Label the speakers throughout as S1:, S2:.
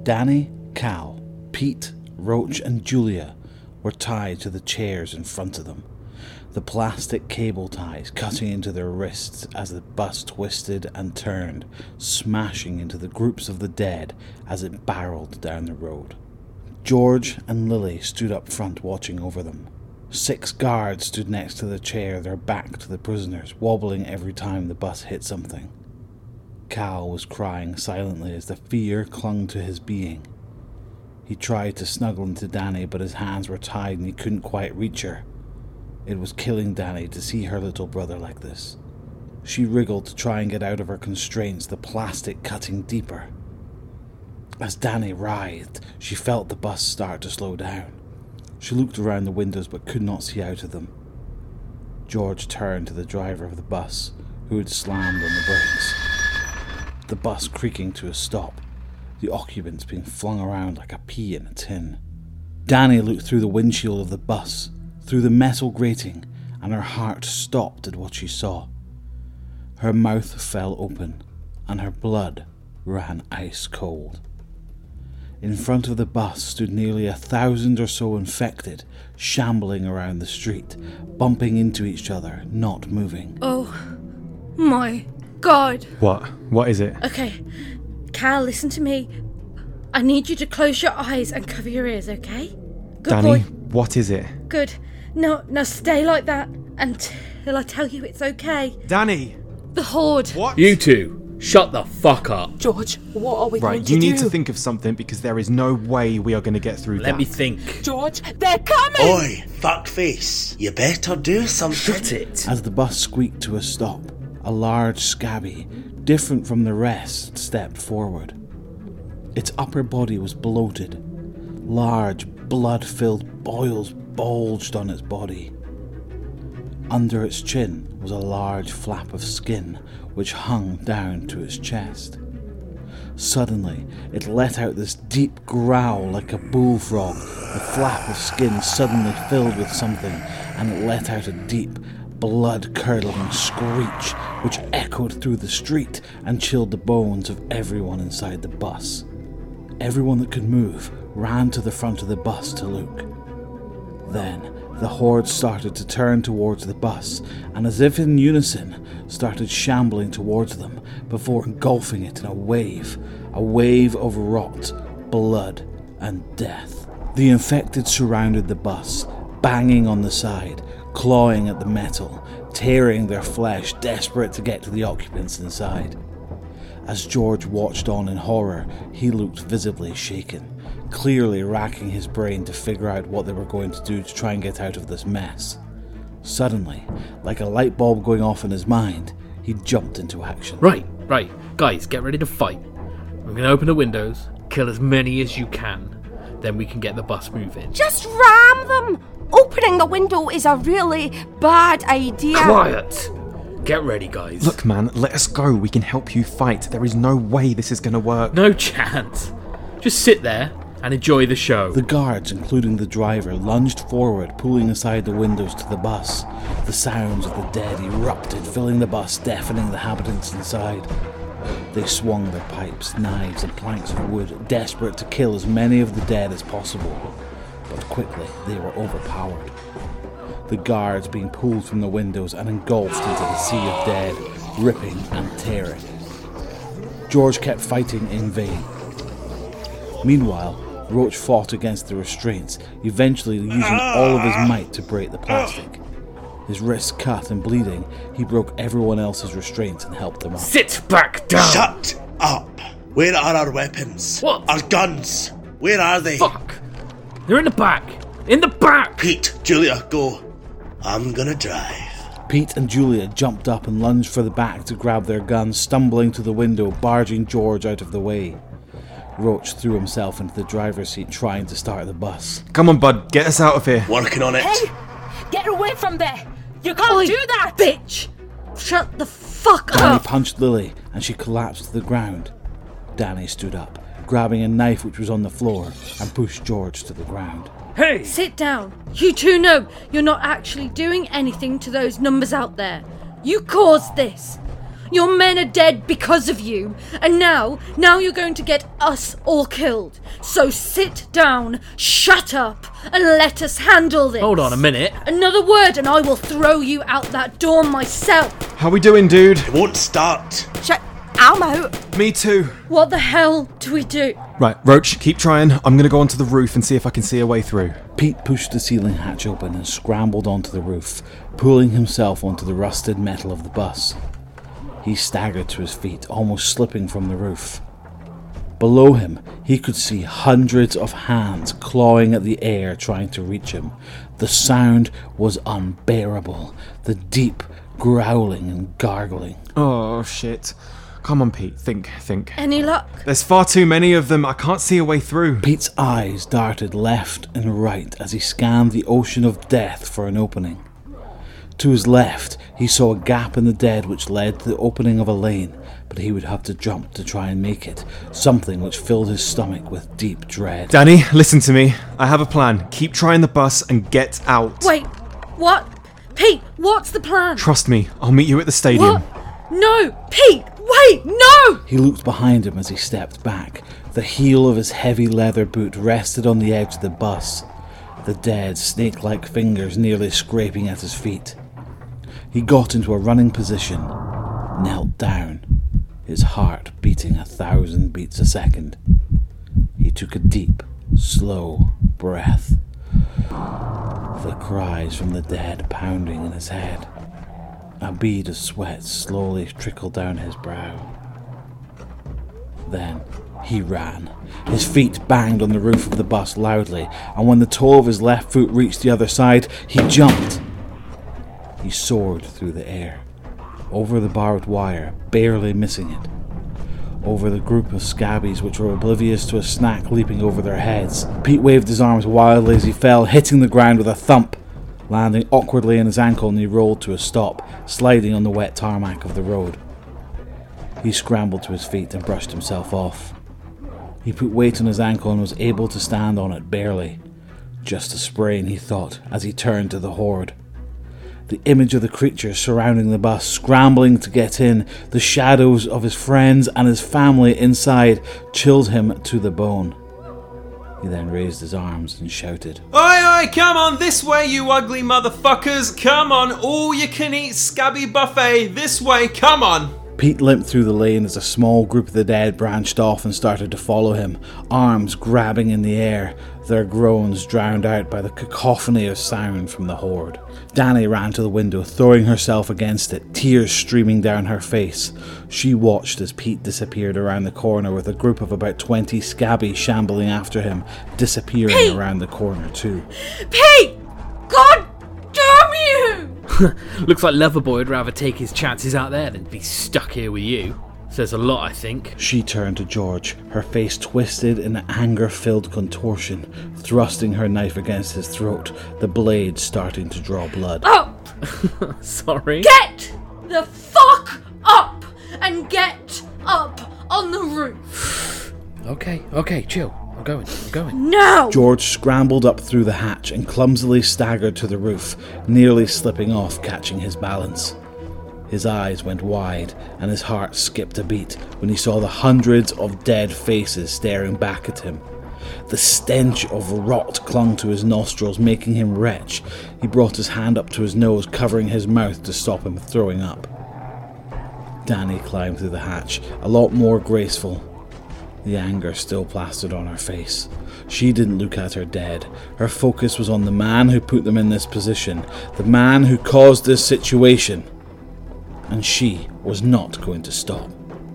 S1: Danny, Cal, Pete, Roach and Julia were tied to the chairs in front of them, the plastic cable ties cutting into their wrists as the bus twisted and turned, smashing into the groups of the dead as it barreled down the road. George and Lily stood up front watching over them. 6 guards stood next to the chair, their back to the prisoners, wobbling every time the bus hit something. Cal was crying silently as the fear clung to his being. He tried to snuggle into Danny, but his hands were tied and he couldn't quite reach her. It was killing Danny to see her little brother like this. She wriggled to try and get out of her constraints, the plastic cutting deeper. As Danny writhed, she felt the bus start to slow down. She looked around the windows but could not see out of them. George turned to the driver of the bus, who had slammed on the brakes. The bus creaking to a stop, the occupants being flung around like a pea in a tin. Danny looked through the windshield of the bus, through the metal grating, and her heart stopped at what she saw. Her mouth fell open, and her blood ran ice cold. In front of the bus stood nearly 1,000 or so infected, shambling around the street, bumping into each other, not moving.
S2: Oh my God.
S3: What? What is it?
S2: Okay, Cal, listen to me. I need you to close your eyes and cover your ears, okay? Good
S3: Danny,
S2: boy.
S3: what is it?
S2: Good. Now stay like that until I tell you it's okay.
S3: Danny!
S2: The Horde.
S3: What?
S4: You two, shut the fuck up.
S5: George, what are we going
S3: Right,
S5: to
S3: you
S5: do?
S3: need to think of something because there is no way we are going to get through that.
S4: Let me think.
S5: George, they're coming!
S6: Oi, fuckface, you better do something.
S4: Shut it.
S1: As the bus squeaked to a stop, a large scabby, different from the rest, stepped forward. Its upper body was bloated. Large, blood-filled boils bulged on its body. Under its chin was a large flap of skin which hung down to its chest. Suddenly, it let out this deep growl like a bullfrog. The flap of skin suddenly filled with something, and it let out a deep, blood-curdling screech which echoed through the street and chilled the bones of everyone inside the bus. Everyone that could move ran to the front of the bus to look. Then, the Horde started to turn towards the bus, and as if in unison, started shambling towards them before engulfing it in a wave of rot, blood, and death. The infected surrounded the bus, banging on the side, clawing at the metal, tearing their flesh, desperate to get to the occupants inside. As George watched on in horror, he looked visibly shaken, clearly racking his brain to figure out what they were going to do to try and get out of this mess. Suddenly, like a light bulb going off in his mind, he jumped into action.
S4: Right. Guys, get ready to fight. I'm going to open the windows, kill as many as you can, then we can get the bus moving.
S5: Just ram them! Opening the window is a really bad idea.
S4: Quiet! Get ready, guys.
S3: Look, man, let us go. We can help you fight. There is no way this is going to work.
S4: No chance. Just sit there and enjoy the show.
S1: The guards, including the driver, lunged forward, pulling aside the windows to the bus. The sounds of the dead erupted, filling the bus, deafening the inhabitants inside. They swung their pipes, knives, and planks of wood, desperate to kill as many of the dead as possible. But quickly, they were overpowered. The guards being pulled from the windows and engulfed into the sea of dead, ripping and tearing. George kept fighting in vain. Meanwhile, Roach fought against the restraints, eventually using all of his might to break the plastic. His wrists cut and bleeding, he broke everyone else's restraints and helped them up.
S4: Sit back down!
S6: Shut up! Where are our weapons?
S4: What?
S6: Our guns? Where are they?
S4: Fuck! They're in the back! In the back!
S6: Pete, Julia, go. I'm gonna drive.
S1: Pete and Julia jumped up and lunged for the back to grab their guns, stumbling to the window, barging George out of the way. Roach threw himself into the driver's seat, trying to start the bus.
S3: Come on, bud, get us out of here.
S6: Working on it.
S5: Hey, get away from there! You can't do that!
S2: Bitch! Shut the fuck
S1: Danny
S2: up!
S1: punched Lily, and she collapsed to the ground. Danny stood up, grabbing a knife which was on the floor, and pushed George to the ground.
S4: Hey!
S2: Sit down. You two know you're not actually doing anything to those numbers out there. You caused this. Your men are dead because of you. And now you're going to get us all killed. So sit down, shut up, and let us handle this.
S4: Hold on a minute.
S2: Another word and I will throw you out that door myself.
S3: How we doing, dude?
S6: It won't start.
S5: I'm out.
S3: Me too.
S2: What the hell do we do?
S3: Right, Roach, keep trying. I'm gonna go onto the roof and see if I can see a way through.
S1: Pete pushed the ceiling hatch open and scrambled onto the roof, pulling himself onto the rusted metal of the bus. He staggered to his feet, almost slipping from the roof. Below him, he could see hundreds of hands clawing at the air trying to reach him. The sound was unbearable, the deep growling and gargling.
S3: Oh, shit. Come on, Pete, think.
S2: Any luck?
S3: There's far too many of them, I can't see a way through.
S1: Pete's eyes darted left and right as he scanned the ocean of death for an opening. To his left, he saw a gap in the dead which led to the opening of a lane, but he would have to jump to try and make it, something which filled his stomach with deep dread.
S3: Danny, listen to me. I have a plan. Keep trying the bus and get out.
S2: Wait, what? Pete, what's the plan?
S3: Trust me, I'll meet you at the stadium.
S2: What? No, Pete, wait, no!
S1: He looked behind him as he stepped back. The heel of his heavy leather boot rested on the edge of the bus, the dead, snake-like fingers nearly scraping at his feet. He got into a running position, knelt down, his heart beating 1,000 beats a second. He took a deep, slow breath. The cries from the dead pounding in his head. A bead of sweat slowly trickled down his brow. Then he ran. His feet banged on the roof of the bus loudly, and when the toe of his left foot reached the other side, he jumped. He soared through the air, over the barbed wire, barely missing it, over the group of scabbies which were oblivious to a snack leaping over their heads. Pete waved his arms wildly as he fell, hitting the ground with a thump, landing awkwardly on his ankle, and he rolled to a stop, sliding on the wet tarmac of the road. He scrambled to his feet and brushed himself off. He put weight on his ankle and was able to stand on it barely. Just a sprain, he thought, as he turned to the horde. The image of the creatures surrounding the bus, scrambling to get in, the shadows of his friends and his family inside, chilled him to the bone. He then raised his arms and shouted,
S7: Oi, come on this way, you ugly motherfuckers! Come on, all you can eat scabby buffet, this way, come on!
S1: Pete limped through the lane as a small group of the dead branched off and started to follow him, arms grabbing in the air, their groans drowned out by the cacophony of sound from the horde. Danny ran to the window, throwing herself against it, tears streaming down her face. She watched as Pete disappeared around the corner with a group of about 20 scabbies shambling after him, disappearing
S2: Pete!
S1: around the corner too.
S2: Pete! God damn you!
S4: Looks like Loverboy would rather take his chances out there than be stuck here with you. Says a lot, I think.
S1: She turned to George, her face twisted in an anger-filled contortion, thrusting her knife against his throat, the blade starting to draw blood.
S2: Up!
S4: Sorry.
S2: Get the fuck up! And get up on the roof!
S4: Okay, chill. I'm going.
S2: Now!
S1: George scrambled up through the hatch and clumsily staggered to the roof, nearly slipping off, catching his balance. His eyes went wide and his heart skipped a beat when he saw the hundreds of dead faces staring back at him. The stench of rot clung to his nostrils, making him retch. He brought his hand up to his nose, covering his mouth to stop him throwing up. Danny climbed through the hatch, a lot more graceful. The anger still plastered on her face. She didn't look at her dead. Her focus was on the man who put them in this position, the man who caused this situation. And she was not going to stop.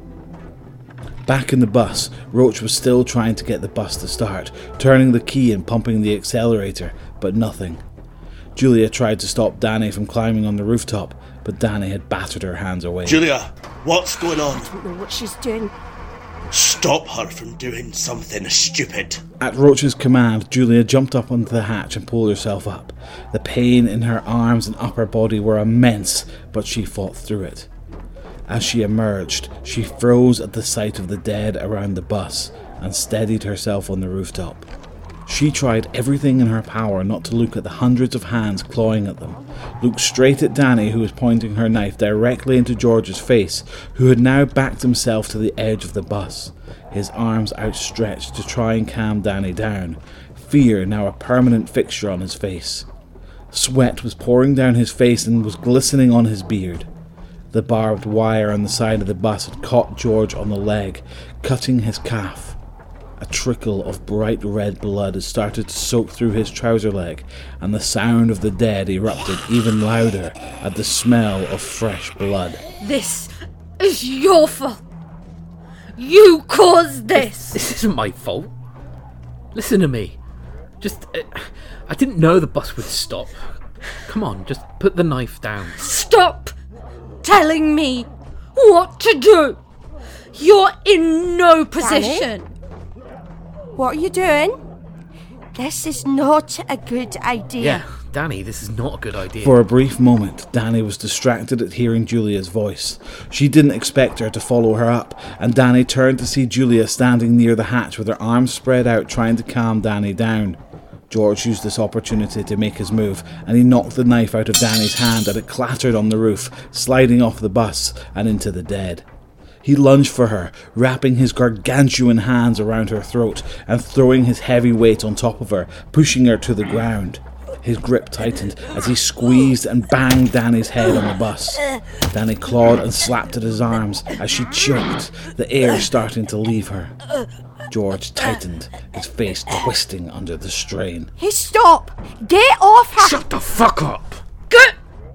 S1: Back in the bus, Roach was still trying to get the bus to start, turning the key and pumping the accelerator, but nothing. Julia tried to stop Danny from climbing on the rooftop, but Danny had battered her hands away.
S6: Julia, what's going on?
S5: I don't know what she's doing.
S6: Stop her from doing something stupid.
S1: At Roach's command, Julia jumped up onto the hatch and pulled herself up. The pain in her arms and upper body were immense, but she fought through it. As she emerged, she froze at the sight of the dead around the bus and steadied herself on the rooftop. She tried everything in her power not to look at the hundreds of hands clawing at them, looked straight at Danny, who was pointing her knife directly into George's face, who had now backed himself to the edge of the bus, his arms outstretched to try and calm Danny down, fear now a permanent fixture on his face. Sweat was pouring down his face and was glistening on his beard. The barbed wire on the side of the bus had caught George on the leg, cutting his calf. A trickle of bright red blood had started to soak through his trouser leg, and the sound of the dead erupted even louder at the smell of fresh blood.
S2: This is your fault. You caused this.
S4: This isn't my fault. Listen to me. I didn't know the bus would stop. Come on, just put the knife down.
S2: Stop telling me what to do. You're in no position.
S5: Danny? What are you doing? This is not a good idea.
S4: Yeah, Danny, this is not a good idea.
S1: For a brief moment, Danny was distracted at hearing Julia's voice. She didn't expect her to follow her up, and Danny turned to see Julia standing near the hatch with her arms spread out trying to calm Danny down. George used this opportunity to make his move, and he knocked the knife out of Danny's hand and it clattered on the roof, sliding off the bus and into the dead. He lunged for her, wrapping his gargantuan hands around her throat and throwing his heavy weight on top of her, pushing her to the ground. His grip tightened as he squeezed and banged Danny's head on the bus. Danny clawed and slapped at his arms as she choked, the air starting to leave her. George tightened, his face twisting under the strain.
S5: Hey, stop! Get off her!
S4: Shut the fuck up!
S2: Get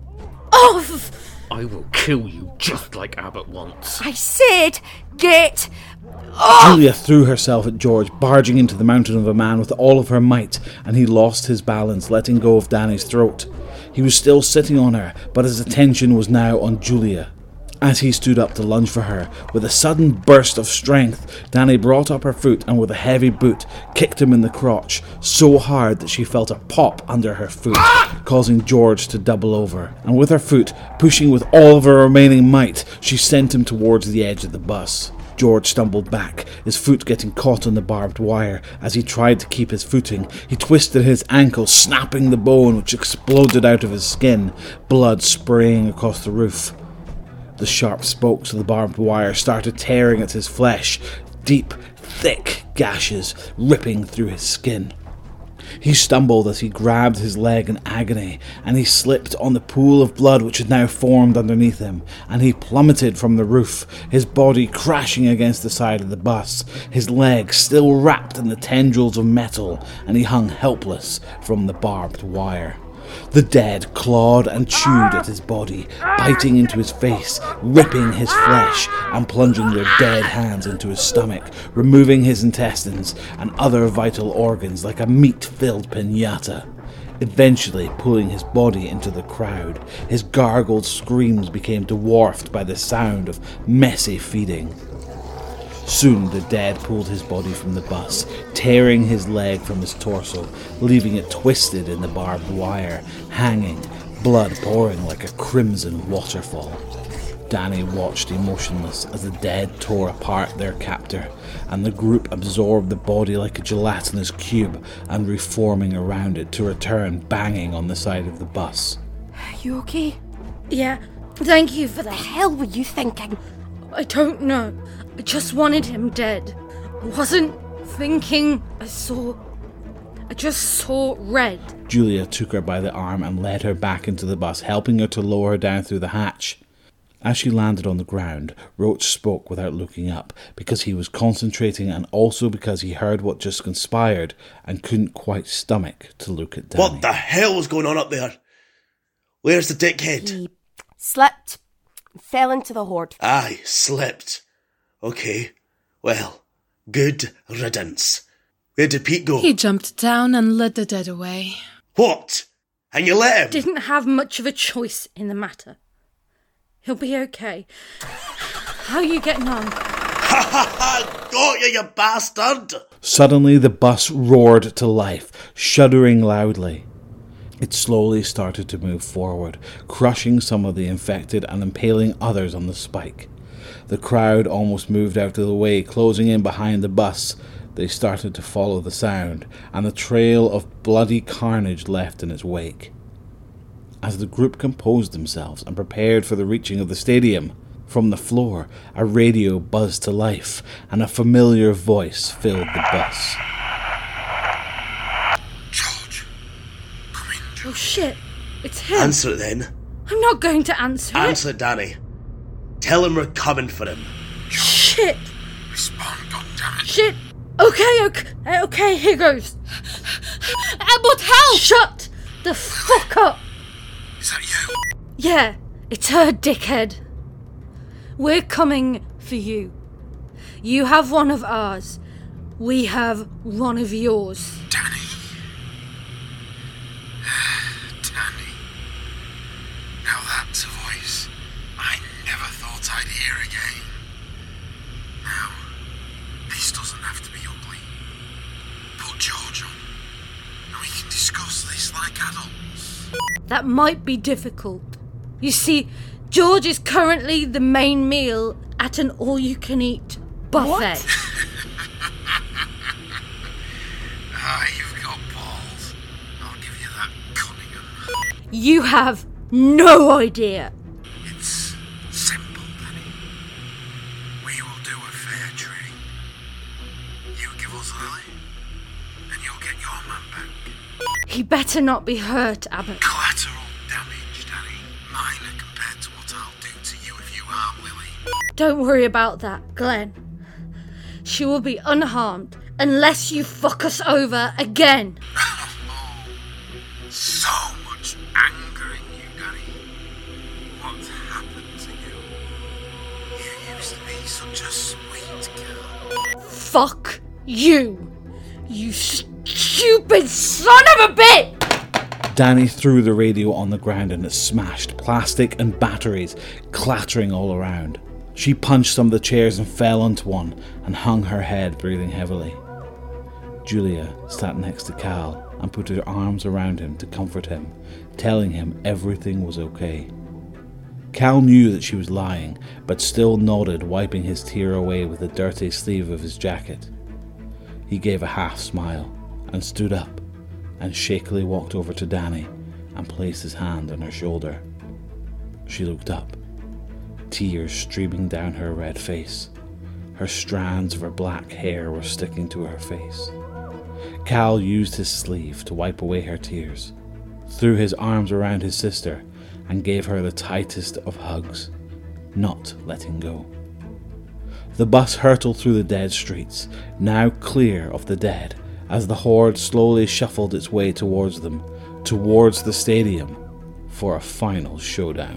S2: off!
S4: I will kill you just like Abbott wants.
S5: I said, get off!
S1: Julia threw herself at George, barging into the mountain of a man with all of her might, and he lost his balance, letting go of Danny's throat. He was still sitting on her, but his attention was now on Julia. As he stood up to lunge for her, with a sudden burst of strength, Danny brought up her foot and with a heavy boot kicked him in the crotch, so hard that she felt a pop under her foot, causing George to double over. And with her foot, pushing with all of her remaining might, she sent him towards the edge of the bus. George stumbled back, his foot getting caught on the barbed wire. As he tried to keep his footing, he twisted his ankle, snapping the bone, which exploded out of his skin, blood spraying across the roof. The sharp spokes of the barbed wire started tearing at his flesh, deep, thick gashes ripping through his skin. He stumbled as he grabbed his leg in agony, and he slipped on the pool of blood which had now formed underneath him, and he plummeted from the roof, his body crashing against the side of the bus, his leg still wrapped in the tendrils of metal, and he hung helpless from the barbed wire. The dead clawed and chewed at his body, biting into his face, ripping his flesh, and plunging their dead hands into his stomach, removing his intestines and other vital organs like a meat-filled piñata. Eventually pulling his body into the crowd, his gargled screams became dwarfed by the sound of messy feeding. Soon the dead pulled his body from the bus, tearing his leg from his torso, leaving it twisted in the barbed wire, hanging, blood pouring like a crimson waterfall. Danny watched emotionless as the dead tore apart their captor, and the group absorbed the body like a gelatinous cube and reforming around it to return banging on the side of the bus.
S5: You okay?
S2: Yeah, thank you for
S5: What the
S2: that.
S5: hell were you thinking?
S2: I don't know. I just wanted him dead. I wasn't thinking. I just saw red.
S1: Julia took her by the arm and led her back into the bus, helping her to lower her down through the hatch. As she landed on the ground, Roach spoke without looking up, because he was concentrating and also because he heard what just conspired and couldn't quite stomach to look at Danny.
S6: What the hell was going on up there? Where's the dickhead?
S5: He slipped, fell into the horde.
S6: Aye, slipped. Okay, well, good riddance. Where did Pete go?
S8: He jumped down and led the dead away.
S6: What? And you let him?
S2: Didn't have much of a choice in the matter. He'll be okay. How are you getting on?
S6: Ha ha ha! Got you bastard!
S1: Suddenly the bus roared to life, shuddering loudly. It slowly started to move forward, crushing some of the infected and impaling others on the spike. The crowd almost moved out of the way, closing in behind the bus. They started to follow the sound, and the trail of bloody carnage left in its wake. As the group composed themselves and prepared for the reaching of the stadium, from the floor, a radio buzzed to life, and a familiar voice filled the bus.
S6: George, come in, George.
S2: Oh shit, it's him.
S6: Answer it then.
S2: I'm not going to answer it.
S6: Answer it, Danny. Tell him we're coming for him.
S2: Shit.
S6: Respond, goddammit.
S2: Shit. Okay, here goes.
S8: But help!
S2: Shut the fuck up.
S6: Is that you?
S2: Yeah, it's her, dickhead. We're coming for you. You have one of ours. We have one of yours.
S6: Danny. Danny. Now that's a voice I never thought I'd hear again. Now, this doesn't have to be ugly. Put George on, and we can discuss this like adults.
S2: That might be difficult. You see, George is currently the main meal at an all-you-can-eat buffet.
S6: You've got balls. I'll give you that, Cunningham.
S2: You have no idea.
S6: It's simple, Danny. We will do a fair trade. You give us Lily, and you'll get your man back.
S2: He better not be hurt, Abbott.
S6: Collateral damage, Danny. Minor compared to what I'll do to you if you harm Lily.
S2: Don't worry about that, Glenn. She will be unharmed unless you fuck us over again.
S6: So much anger in you, Danny. What's happened to you? You used to be such a sweet girl.
S2: Fuck you, you stupid son of a bitch!
S1: Danny threw the radio on the ground and it smashed, plastic and batteries clattering all around. She punched some of the chairs and fell onto one and hung her head, breathing heavily. Julia sat next to Cal and put her arms around him to comfort him, telling him everything was okay. Cal knew that she was lying, but still nodded, wiping his tear away with the dirty sleeve of his jacket. He gave a half smile and stood up and shakily walked over to Danny and placed his hand on her shoulder. She looked up, tears streaming down her red face. Her strands of her black hair were sticking to her face. Cal used his sleeve to wipe away her tears, threw his arms around his sister, and gave her the tightest of hugs, not letting go. The bus hurtled through the dead streets, now clear of the dead, as the horde slowly shuffled its way towards them, towards the stadium, for a final showdown.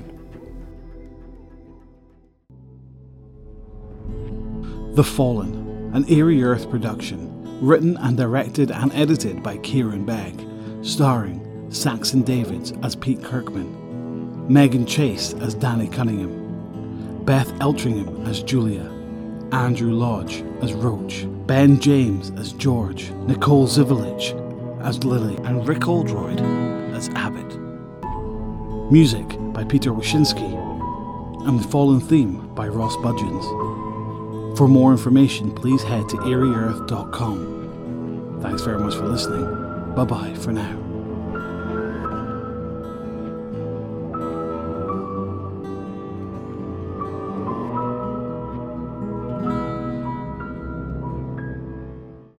S1: The Fallen, an Eerie Earth production, written and directed and edited by Kieran Begg, starring Saxon Davids as Pete Kirkman, Megan Chase as Danny Cunningham, Beth Eltringham as Julia, Andrew Lodge as Roach, Ben James as George, Nicole Zivelich as Lily, and Rick Oldroyd as Abbott. Music by Peter Wyszynski, and the Fallen theme by Ross Budgeons. For more information, please head to eerieearth.com. Thanks very much for listening. Bye-bye for now.